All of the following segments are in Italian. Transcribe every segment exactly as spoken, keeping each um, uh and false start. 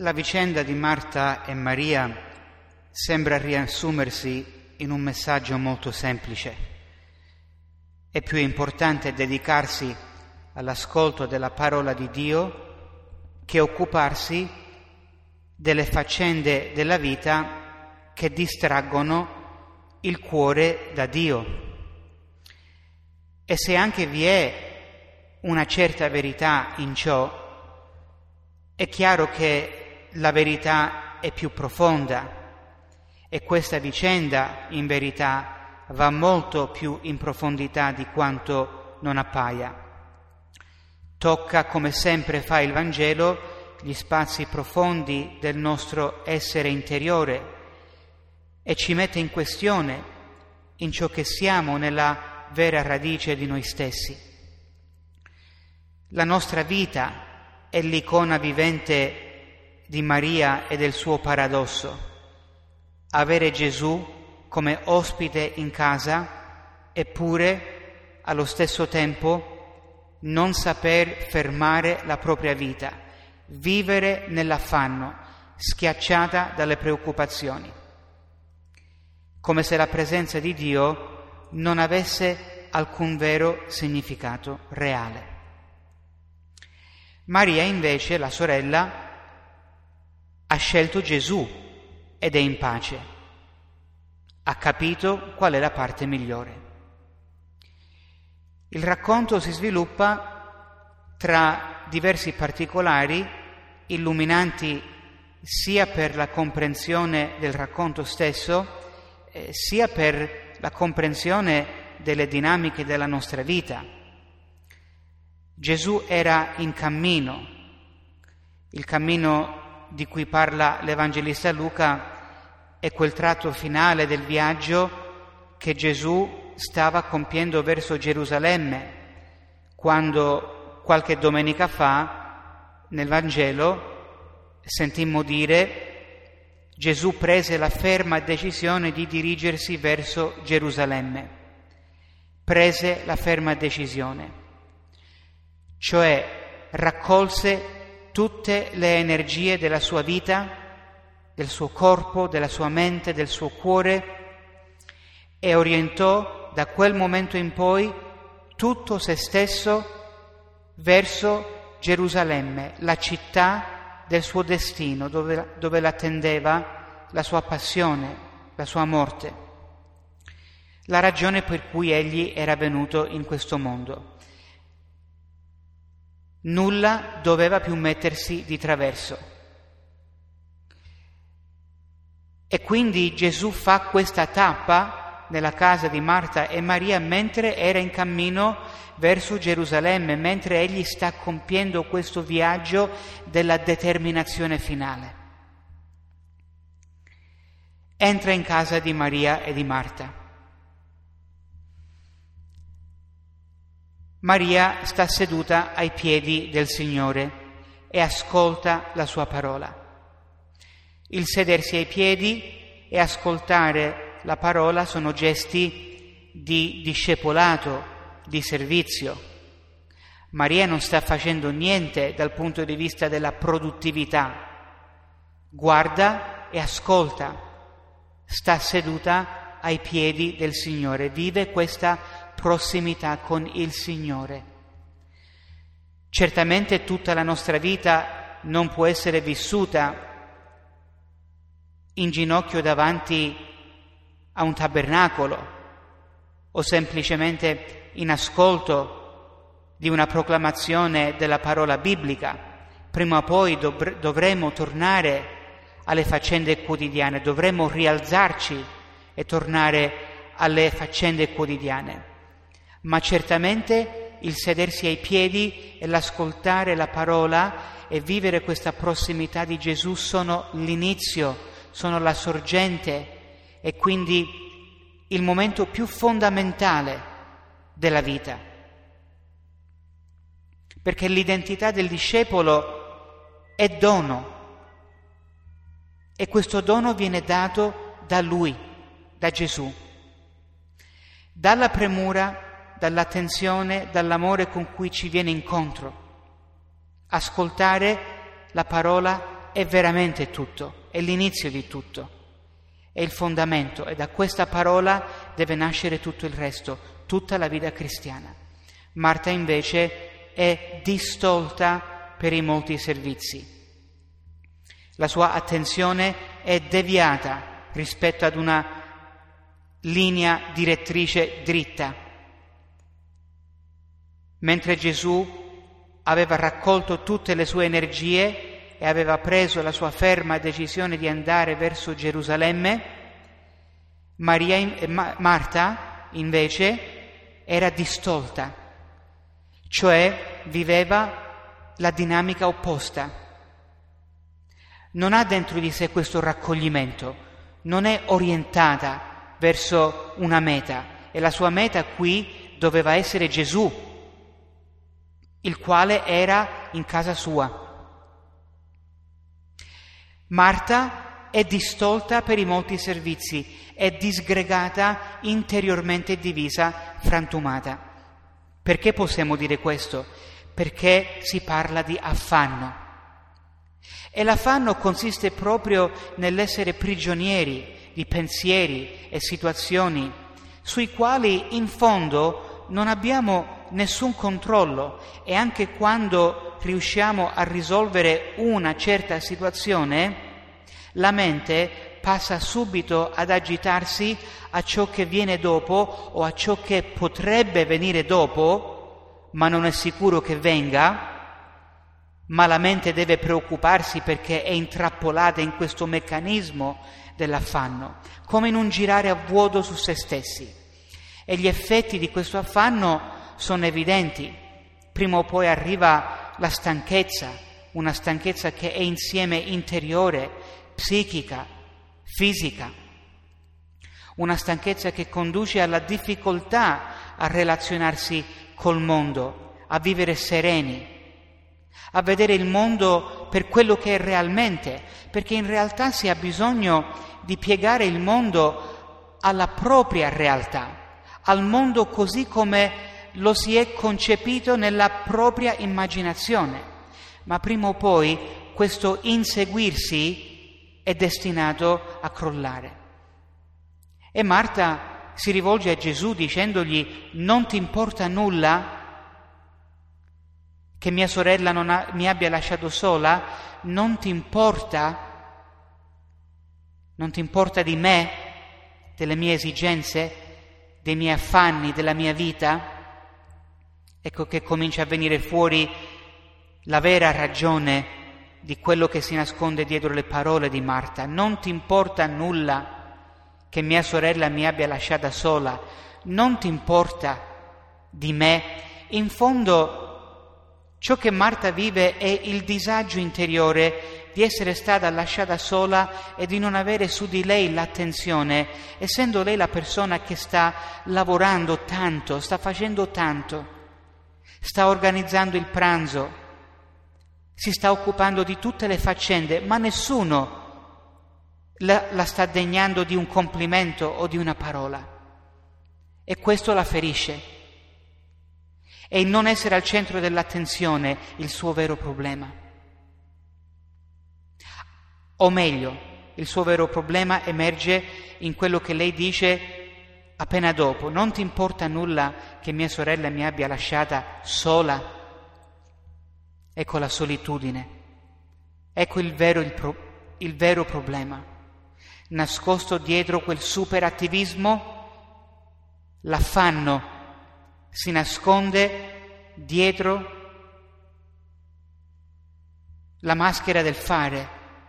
La vicenda di Marta e Maria sembra riassumersi in un messaggio molto semplice. È più importante dedicarsi all'ascolto della parola di Dio che occuparsi delle faccende della vita che distraggono il cuore da Dio. E se anche vi è una certa verità in ciò, è chiaro che la verità è più profonda e questa vicenda in verità va molto più in profondità di quanto non appaia. Tocca, come sempre fa il Vangelo, gli spazi profondi del nostro essere interiore e ci mette in questione in ciò che siamo, nella vera radice di noi stessi. La nostra vita è l'icona vivente di Maria e del suo paradosso. Avere Gesù come ospite in casa, eppure allo stesso tempo non saper fermare la propria vita, vivere nell'affanno, schiacciata dalle preoccupazioni, come se la presenza di Dio non avesse alcun vero significato reale. Maria invece, la sorella, ha scelto Gesù ed è in pace. Ha capito qual è la parte migliore. Il racconto si sviluppa tra diversi particolari illuminanti sia per la comprensione del racconto stesso, eh, sia per la comprensione delle dinamiche della nostra vita. Gesù era in cammino. Il cammino di cui parla l'Evangelista Luca è quel tratto finale del viaggio che Gesù stava compiendo verso Gerusalemme, quando qualche domenica fa nel Vangelo sentimmo dire Gesù prese la ferma decisione di dirigersi verso Gerusalemme. Prese la ferma decisione. Cioè raccolse tutte le energie della sua vita, del suo corpo, della sua mente, del suo cuore e orientò da quel momento in poi tutto se stesso verso Gerusalemme, la città del suo destino, dove, dove l'attendeva la sua passione, la sua morte, la ragione per cui egli era venuto in questo mondo. Nulla doveva più mettersi di traverso. E quindi Gesù fa questa tappa nella casa di Marta e Maria mentre era in cammino verso Gerusalemme, mentre egli sta compiendo questo viaggio della determinazione finale. Entra in casa di Maria e di Marta. Maria sta seduta ai piedi del Signore e ascolta la sua parola. Il sedersi ai piedi e ascoltare la parola sono gesti di discepolato, di servizio. Maria non sta facendo niente dal punto di vista della produttività. Guarda e ascolta. Sta seduta ai piedi del Signore, vive questa prossimità con il Signore. Certamente tutta la nostra vita non può essere vissuta in ginocchio davanti a un tabernacolo o semplicemente in ascolto di una proclamazione della parola biblica. Prima o poi dovre- dovremo tornare alle faccende quotidiane, dovremo rialzarci e tornare alle faccende quotidiane. Ma certamente il sedersi ai piedi e l'ascoltare la parola e vivere questa prossimità di Gesù sono l'inizio, sono la sorgente e quindi il momento più fondamentale della vita. Perché l'identità del discepolo è dono e questo dono viene dato da Lui, da Gesù. Dalla premura, dall'attenzione, dall'amore con cui ci viene incontro. Ascoltare la parola è veramente tutto, è l'inizio di tutto, è il fondamento, e da questa parola deve nascere tutto il resto, tutta la vita cristiana. Marta invece è distolta per i molti servizi. La sua attenzione è deviata rispetto ad una linea direttrice dritta. Mentre Gesù aveva raccolto tutte le sue energie e aveva preso la sua ferma decisione di andare verso Gerusalemme, Maria, Ma, Marta invece era distolta, cioè viveva la dinamica opposta. Non ha dentro di sé questo raccoglimento, non è orientata verso una meta, e la sua meta qui doveva essere Gesù, il quale era in casa sua. Marta è distolta per i molti servizi, è disgregata, interiormente divisa, frantumata. Perché possiamo dire questo? Perché si parla di affanno. E l'affanno consiste proprio nell'essere prigionieri di pensieri e situazioni sui quali in fondo non abbiamo nessun controllo, e anche quando riusciamo a risolvere una certa situazione, la mente passa subito ad agitarsi a ciò che viene dopo o a ciò che potrebbe venire dopo, ma non è sicuro che venga. Ma la mente deve preoccuparsi perché è intrappolata in questo meccanismo dell'affanno, come in un girare a vuoto su se stessi. E gli effetti di questo affanno sono evidenti. Prima o poi arriva la stanchezza, una stanchezza che è insieme interiore, psichica, fisica, una stanchezza che conduce alla difficoltà a relazionarsi col mondo, a vivere sereni, a vedere il mondo per quello che è realmente, perché in realtà si ha bisogno di piegare il mondo alla propria realtà, al mondo così come lo si è concepito nella propria immaginazione. Ma prima o poi questo inseguirsi è destinato a crollare. E Marta si rivolge a Gesù dicendogli: non ti importa nulla che mia sorella non ha, mi abbia lasciato sola? Non ti importa? Non ti importa di me, delle mie esigenze, dei miei affanni, della mia vita? Ecco che comincia a venire fuori la vera ragione di quello che si nasconde dietro le parole di Marta. Non ti importa nulla che mia sorella mi abbia lasciata sola? Non ti importa di me? In fondo ciò che Marta vive è il disagio interiore di essere stata lasciata sola e di non avere su di lei l'attenzione, essendo lei la persona che sta lavorando tanto, sta facendo tanto, sta organizzando il pranzo, si sta occupando di tutte le faccende, ma nessuno la, la sta degnando di un complimento o di una parola. E questo la ferisce. E il non essere al centro dell'attenzione il suo vero problema. O meglio, il suo vero problema emerge in quello che lei dice appena dopo: non ti importa nulla che mia sorella mi abbia lasciata sola? Ecco la solitudine, ecco il vero, il pro, il vero problema. Nascosto dietro quel superattivismo, l'affanno si nasconde dietro la maschera del fare.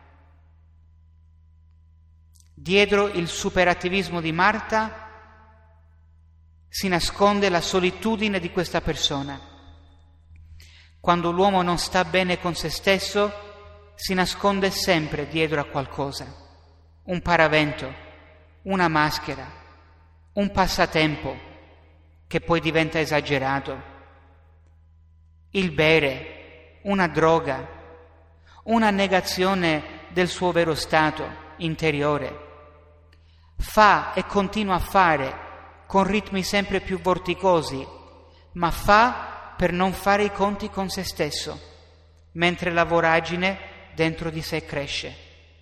Dietro il superattivismo di Marta si nasconde la solitudine di questa persona. Quando l'uomo non sta bene con se stesso, si nasconde sempre dietro a qualcosa, un paravento, una maschera, un passatempo che poi diventa esagerato, il bere, una droga, una negazione del suo vero stato interiore. Fa e continua a fare con ritmi sempre più vorticosi, ma fa per non fare i conti con se stesso, mentre la voragine dentro di sé cresce.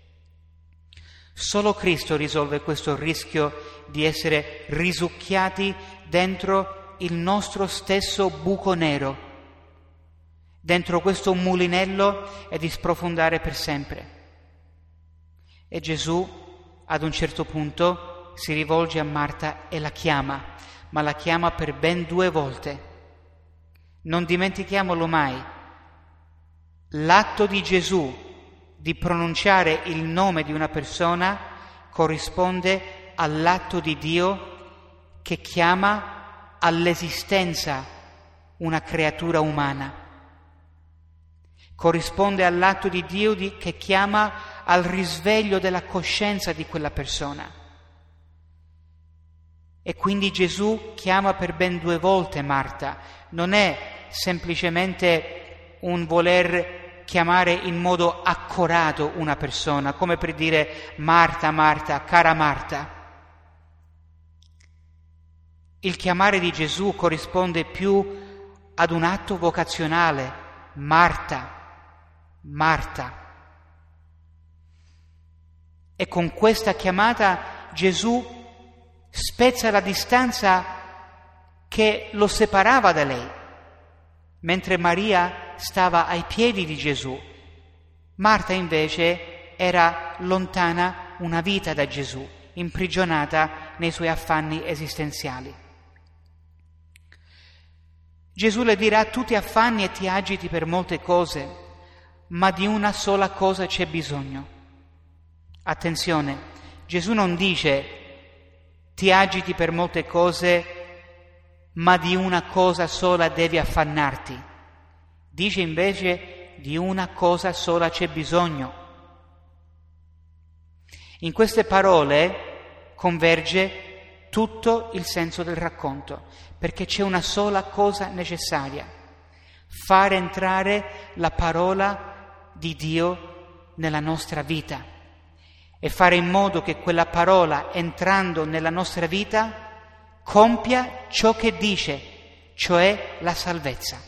Solo Cristo risolve questo rischio di essere risucchiati dentro il nostro stesso buco nero, dentro questo mulinello, e di sprofondare per sempre. E Gesù ad un certo punto si rivolge a Marta e la chiama, ma la chiama per ben due volte. Non dimentichiamolo mai, l'atto di Gesù di pronunciare il nome di una persona corrisponde all'atto di Dio che chiama all'esistenza una creatura umana. Corrisponde all'atto di Dio di, che chiama al risveglio della coscienza di quella persona. E quindi Gesù chiama per ben due volte Marta. Non è semplicemente un voler chiamare in modo accorato una persona, come per dire Marta, Marta, cara Marta. Il chiamare di Gesù corrisponde più ad un atto vocazionale, Marta, Marta. E con questa chiamata Gesù spezza la distanza che lo separava da lei, mentre Maria stava ai piedi di Gesù. Marta invece era lontana una vita da Gesù, imprigionata nei suoi affanni esistenziali. Gesù le dirà: tu ti affanni e ti agiti per molte cose, ma di una sola cosa c'è bisogno. Attenzione, Gesù non dice ti agiti per molte cose, ma di una cosa sola devi affannarti. Dice invece di una cosa sola c'è bisogno. In queste parole converge tutto il senso del racconto, perché c'è una sola cosa necessaria: fare entrare la parola di Dio nella nostra vita e fare in modo che quella parola, entrando nella nostra vita, compia ciò che dice, cioè la salvezza.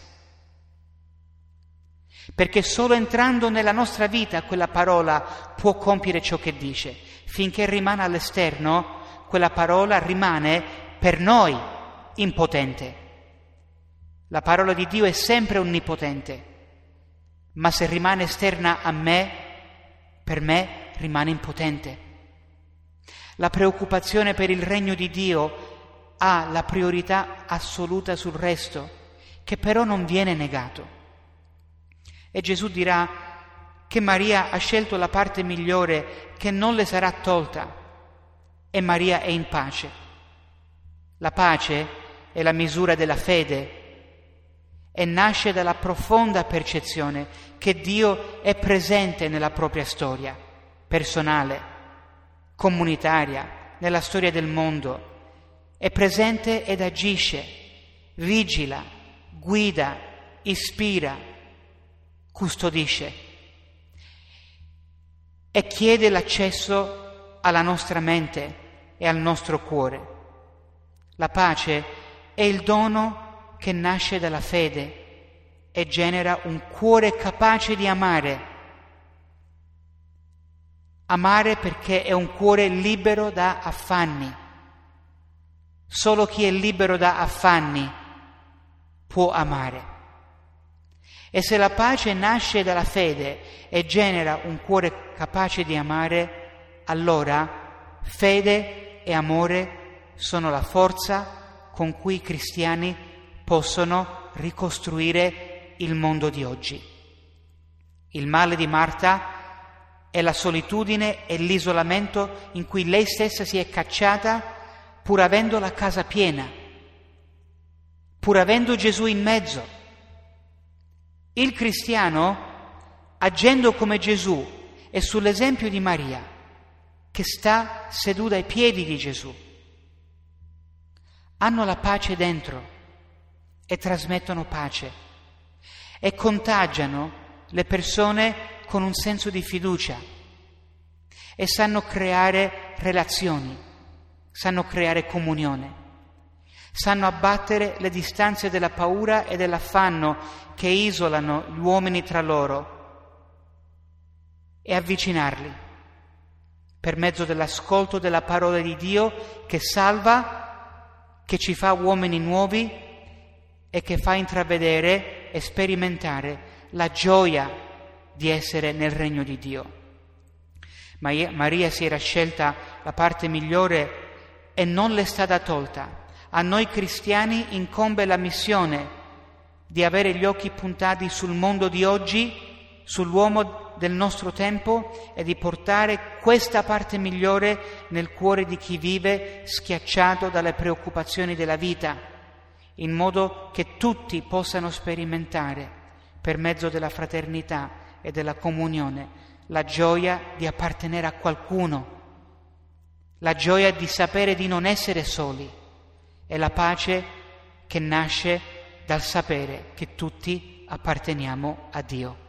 Perché solo entrando nella nostra vita quella parola può compiere ciò che dice. Finché rimane all'esterno, quella parola rimane per noi impotente. La parola di Dio è sempre onnipotente, ma se rimane esterna a me, per me rimane impotente. La preoccupazione per il regno di Dio ha la priorità assoluta sul resto, che però non viene negato. E Gesù dirà che Maria ha scelto la parte migliore che non le sarà tolta, e Maria è in pace. La pace è la misura della fede e nasce dalla profonda percezione che Dio è presente nella propria storia personale, comunitaria, nella storia del mondo. È presente ed agisce, vigila, guida, ispira, custodisce e chiede l'accesso alla nostra mente e al nostro cuore. La pace è il dono che nasce dalla fede e genera un cuore capace di amare. Amare perché è un cuore libero da affanni. Solo chi è libero da affanni può amare. E se la pace nasce dalla fede e genera un cuore capace di amare, allora fede e amore sono la forza con cui i cristiani possono ricostruire il mondo di oggi. Il male di Marta è la solitudine e l'isolamento in cui lei stessa si è cacciata, pur avendo la casa piena, pur avendo Gesù in mezzo. Il cristiano, agendo come Gesù e sull'esempio di Maria, che sta seduta ai piedi di Gesù, hanno la pace dentro e trasmettono pace e contagiano le persone con un senso di fiducia e sanno creare relazioni, sanno creare comunione, sanno abbattere le distanze della paura e dell'affanno che isolano gli uomini tra loro e avvicinarli per mezzo dell'ascolto della parola di Dio che salva, che ci fa uomini nuovi e che fa intravedere e sperimentare la gioia di essere nel regno di Dio. Maria si era scelta la parte migliore e non le è stata tolta. A noi cristiani incombe la missione di avere gli occhi puntati sul mondo di oggi, sull'uomo del nostro tempo e di portare questa parte migliore nel cuore di chi vive schiacciato dalle preoccupazioni della vita, in modo che tutti possano sperimentare, per mezzo della fraternità e della comunione, la gioia di appartenere a qualcuno, la gioia di sapere di non essere soli e la pace che nasce dal sapere che tutti apparteniamo a Dio.